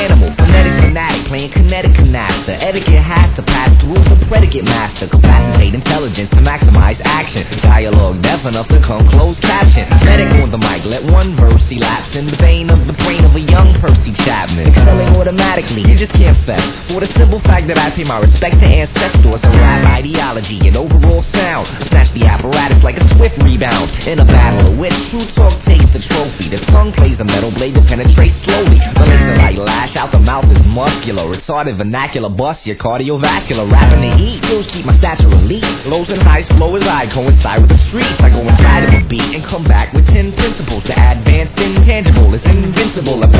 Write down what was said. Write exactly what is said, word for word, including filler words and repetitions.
animal, phonetic fanatic, playing kinetic canasta. Etiquette has to pass through the predicate master. Capacitate intelligence to maximize action. Dialogue deaf enough to come closed caption. Medic on the mic, let one verse elapse in the vein of the brain of a young Percy Chapman. Excelling automatically, you just can't fess. For the simple fact that I pay my respect to ancestors and rap ideology and overall sound. Snatch the apparatus like a swift rebound. In a battle of wit, true talk takes the trophy. The tongue plays a metal blade that penetrates slowly. The laser light lash out the mouth is muscular. Retarded vernacular bust your cardiovascular. Rapping the heat, skills keep my stature elite. Lows and highs flow as I coincide with the streets. I go inside of a beat and come back with ten principles to advance intangible. It's invincible.